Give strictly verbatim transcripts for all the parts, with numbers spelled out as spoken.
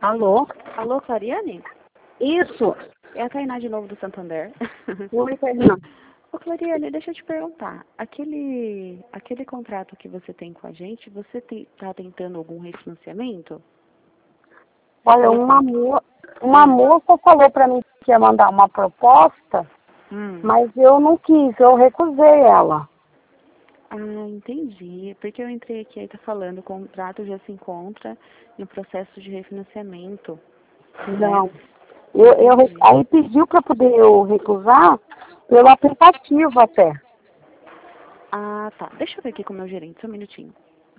Alô? Alô, Clariane? Isso. É a Tainá de novo do Santander. Oi, Fernanda. Ô, Clariane, deixa eu te perguntar. Aquele, aquele contrato que você tem com a gente, você está tentando algum refinanciamento? Olha, uma, mo uma moça falou para mim que ia mandar uma proposta, Hum. mas eu não quis, eu recusei ela. Ah, entendi. Porque eu entrei aqui, aí tá falando, o contrato já se encontra no processo de refinanciamento. Não. Né? Eu, eu, aí pediu para poder eu recusar pelo aplicativo até. Ah, tá. Deixa eu ver aqui com o meu gerente, só um minutinho.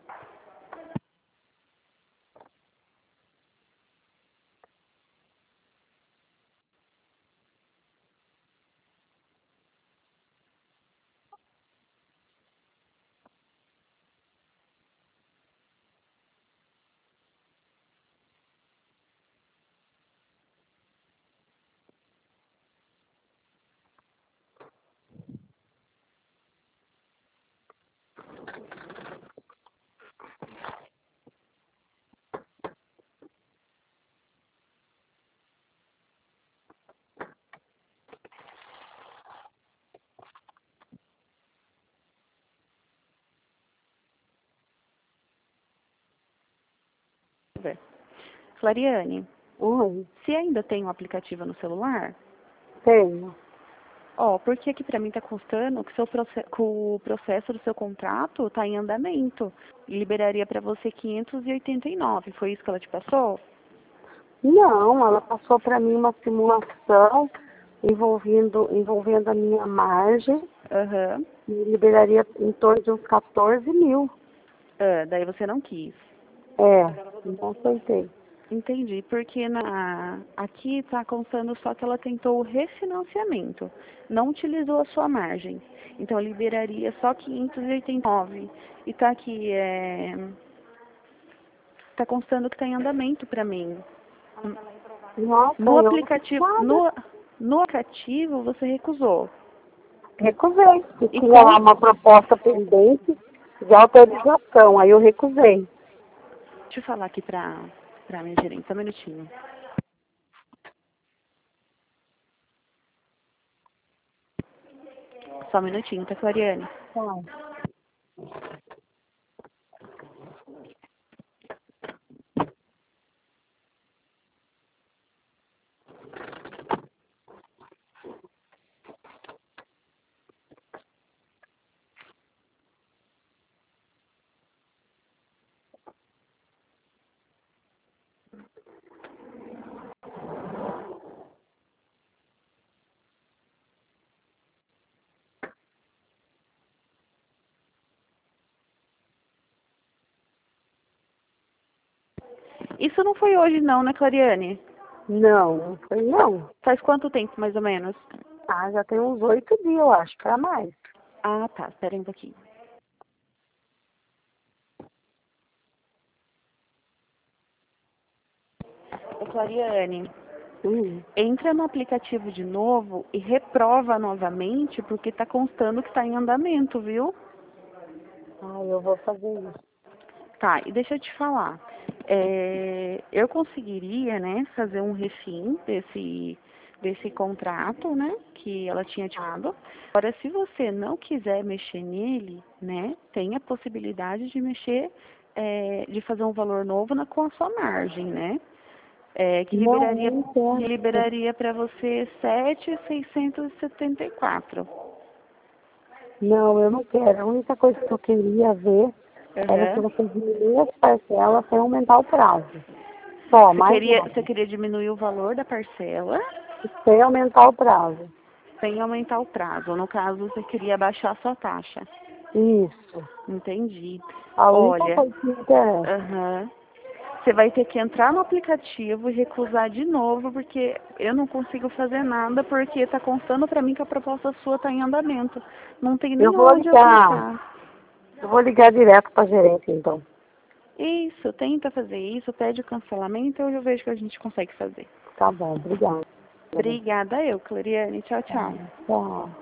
Ver. Clariane, Oi, você ainda tem o aplicativo no celular? tenho. Ó, porque aqui pra mim tá constando que, seu proce- que o processo do seu contrato tá em andamento. Liberaria pra você quinhentos e oitenta e nove. Foi isso que ela te passou? Não, ela passou para mim uma simulação envolvendo, envolvendo a minha margem Aham. e liberaria em torno de uns quatorze mil. Ah, daí você não quis. É, não aceitei. Entendi, porque na, aqui tá constando só que ela tentou o refinanciamento, não utilizou a sua margem. Então liberaria só quinhentos e oitenta e nove. E tá aqui, é, tá constando que tá em andamento pra mim. Nossa, No eu não fiz aplicativo, nada. no, no aplicativo você recusou. Recusei. E E tinha lá com, uma proposta pendente de autorização, aí eu recusei. deixa eu falar aqui pra, pra minha gerente, só um minutinho. Só um minutinho, tá, Clariane? Tá. Isso não foi hoje não, né, Clariane? Não, não foi não. Faz quanto tempo, mais ou menos? Ah, já tem uns oito dias, eu acho, para mais. Ah, tá, espera aí um pouquinho. Ô, Clariane, Hum. entra no aplicativo de novo e reprova novamente, porque tá constando que tá em andamento, viu? Ah, eu vou fazer isso. Tá, e deixa eu te falar. É, eu conseguiria, né, fazer um refim desse, desse contrato, né, que ela tinha tirado. Agora, se você não quiser mexer nele, né, tem a possibilidade de mexer, é, de fazer um valor novo na, com a sua margem, né? É, que Não, liberaria, eu que entendo. liberaria para você sete mil seiscentos e setenta e quatro. Não, eu não quero. A única coisa que eu queria ver era se Uhum. você diminuir as parcelas sem aumentar o prazo. Só, Você mais queria, você nada. queria diminuir o valor da parcela Sem aumentar o prazo. sem aumentar o prazo. No caso, você queria baixar a sua taxa. Isso. Entendi. A única Olha, coisa que me interessa. aham. Você vai ter que entrar no aplicativo e recusar de novo, porque eu não consigo fazer nada, porque está constando para mim que a proposta sua está em andamento. Não tem Eu nem vou onde eu ligar. clicar. Eu vou ligar direto para a gerente, então. Isso, tenta fazer isso, pede o cancelamento, eu vejo que a gente consegue fazer. Tá bom, obrigada. Obrigada eu, Clariane. Tchau, tchau. Tchau.